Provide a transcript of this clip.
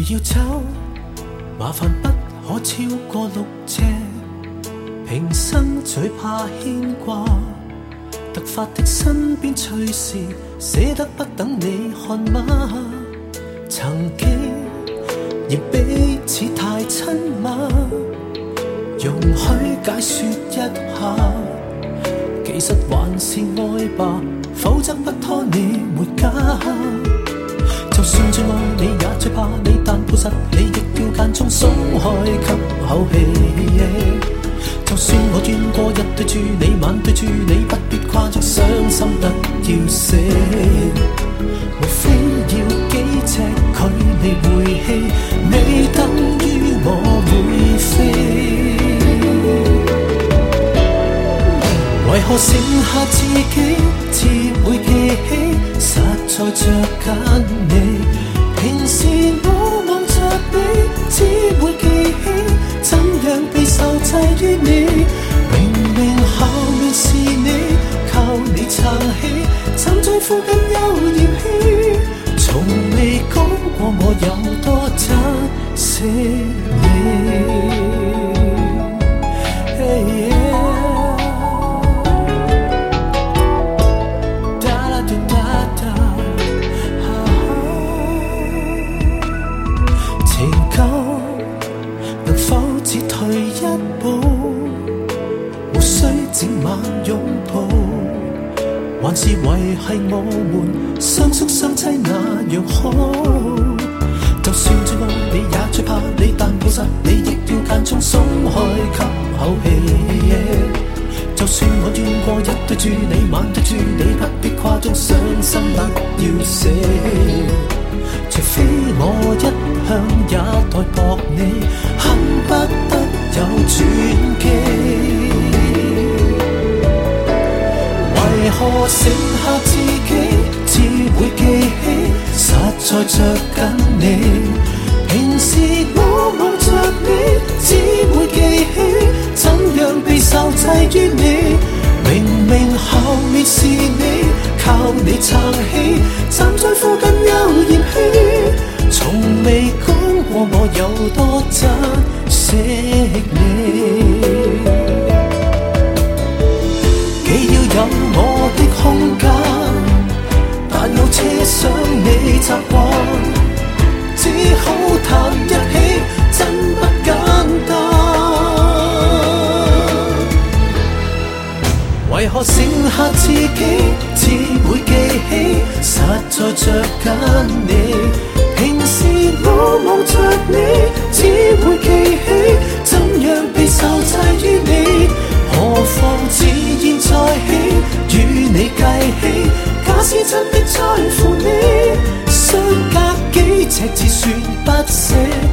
要走，麻煩不可超過6尺。平生最怕牽掛，突發的身邊趣事，捨得不等你看嗎？曾經亦彼此太親密，容許解說一下，其實還是愛吧，否則不拖你沒家。就算最愛你也最怕你，但抱實你亦要間中鬆開吸口氣。就算我轉過日對住你，晚對住你，不必誇張傷心得要死。無非要幾尺距離回氣，未等於我會飛。為何剩下自己，只會記起，實在着緊你。平時我望着你，只會記起，怎樣被受制於你。明明後面是你，靠你撐起，站在附近又嫌棄，從未講過我有多珍惜你。能否只退一步，無需整晚擁抱，還是維繫我們相宿相棲那樣好。就算最愛你也最怕你，但抱實你亦要間中鬆開吸口氣。就算我遠過日對住你，晚對住你，不必誇張傷心得要死。除非我一向也待薄你，恨不得有轉機。為何剩下自己，只會記起，實在着緊你。平時我望着你，只會記起，怎樣被受制於你。明明後面是你，靠你撐起，站在附近又嫌棄，從未講過我有多珍惜你。既要有我的空間，但有車廂你習慣，只好談一起，真不簡單。為何剩下自己，只會記起，實在着緊你。平時我望着你，只會記起，怎樣被受制於你。何況自現在起，與你計起，假使真的在乎你，相隔幾尺只算不捨。